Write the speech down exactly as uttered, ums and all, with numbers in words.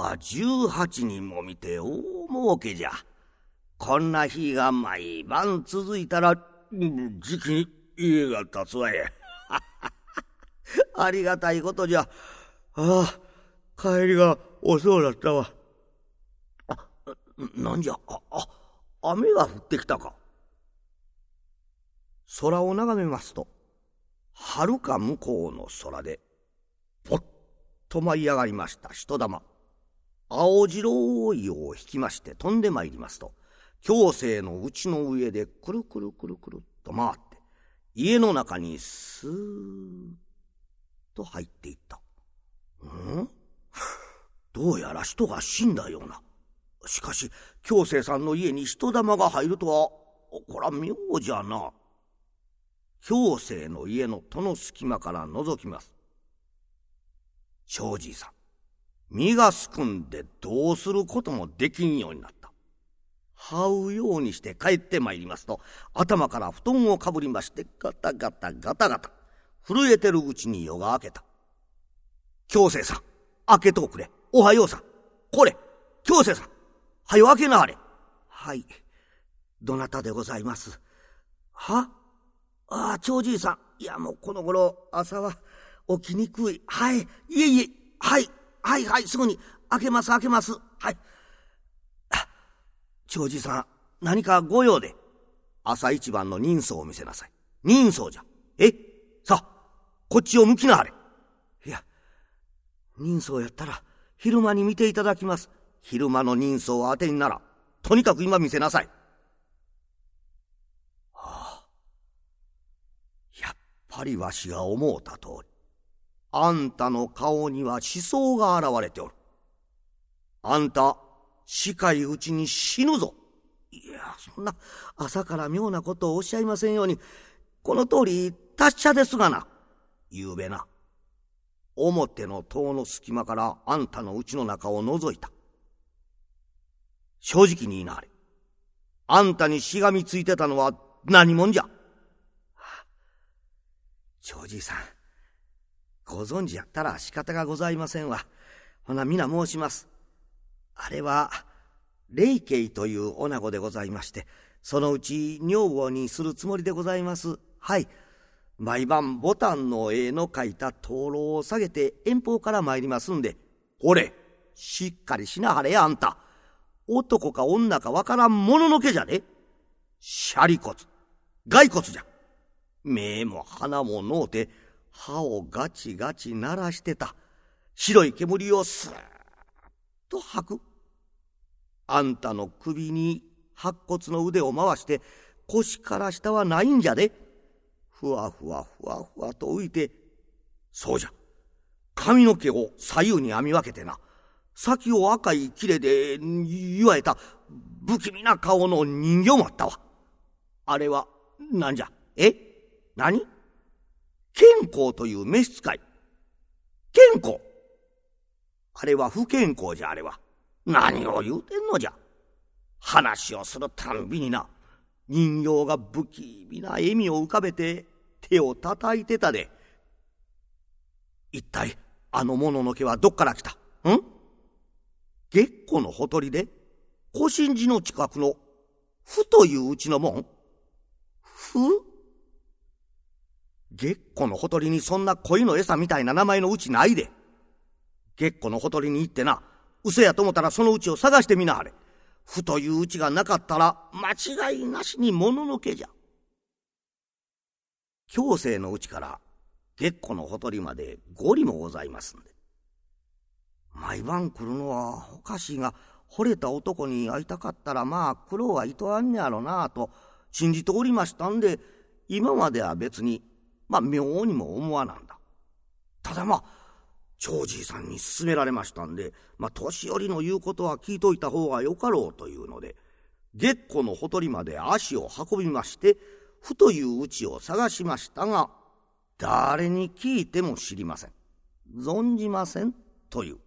ああ、じゅうはちにんも見て大儲けじゃ。こんな日が毎晩続いたら、じきに家が建つわや。ありがたいことじゃ。ああ、帰りが遅うだったわ。あ、なんじゃ、あ、あ、雨が降ってきたか。空を眺めますと、はるか向こうの空で、ぽっと舞い上がりました人玉。青白い尾を引きまして飛んでまいりますと、強制のうちの上でくるくるくるくるっと回って、家の中にスーッと入っていった。ん？どうやら人が死んだような。しかし強制さんの家に人玉が入るとは、こら妙じゃな。強制の家の戸の隙間から覗きます。庄司さん、身がすくんでどうすることもできんようになった。這うようにして帰ってまいりますと、頭から布団をかぶりまして、ガタガタガタガタ震えてるうちに夜が明けた。強制さん、開けとおくれ。おはようさん、これ強制さん、はよ開けなはれ。はい、どなたでございます。はああ、長じいさん、いやもうこの頃朝は起きにくい。はい、いえいえ、はいはいはい、すぐに開けます開けます。はい。長じいさん、何かご用で。朝一番の人相を見せなさい。人相じゃ。え、さあこっちを向きなはれ。いや、人相やったら昼間に見ていただきます。昼間の人相を当てになら、とにかく今見せなさい。はあ、やっぱりわしが思うた通り、あんたの顔には思想が現れておる。あんた近いうちに死ぬぞ。いや、そんな朝から妙なことをおっしゃいませんように。この通り達者ですがな。ゆうべな、表の戸の隙間からあんたの家の中を覗いた。正直に言いなはれ。あんたにしがみついてたのは何者じゃ。長じいさん、ご存知やったら仕方がございませんわ。ほな皆申します。あれは霊慶という女子でございまして、そのうち女房にするつもりでございます。はい、毎晩ボタンの絵の描いた灯籠を下げて遠方から参りますんで。これしっかりしなはれ。あんた男か女かわからんもののけじゃね。シャリ骨骸骨じゃ。目も鼻ものうて歯をガチガチ鳴らしてた。白い煙をスーッと吐く。あんたの首に白骨の腕を回して腰から下はないんじゃで。ふわふわふわふわと浮いて、そうじゃ、髪の毛を左右に編み分けてな、先を赤い切れで言われた不気味な顔の人形もあったわ。あれはなんじゃ。え、何？健康という召使い。健康？あれは不健康じゃ。あれは何を言うてんのじゃ。話をするたんびにな、人形が不気味な笑みを浮かべて手を叩いてたで。一体あのもののけはどっから来たん？月湖のほとりで小心寺の近くのふといううちのもん？ふ？月湖のほとりにそんな鯉の餌みたいな名前のうちないで。月湖のほとりに行ってな、嘘やと思ったらそのうちを探してみなはれ。ふといううちがなかったら間違いなしにもののけじゃ。強制のうちから月湖のほとりまで五里もございますんで、毎晩来るのはおかしいが、惚れた男に会いたかったらまあ苦労はいとわんねやろなと信じておりましたんで、今までは別にまあ妙にも思わなんだ。ただまあ長じいさんに勧められましたんで、まあ年寄りの言うことは聞いといた方がよかろうというので、月湖のほとりまで足を運びまして、ふといううちを探しましたが、誰に聞いても知りません、存じませんという。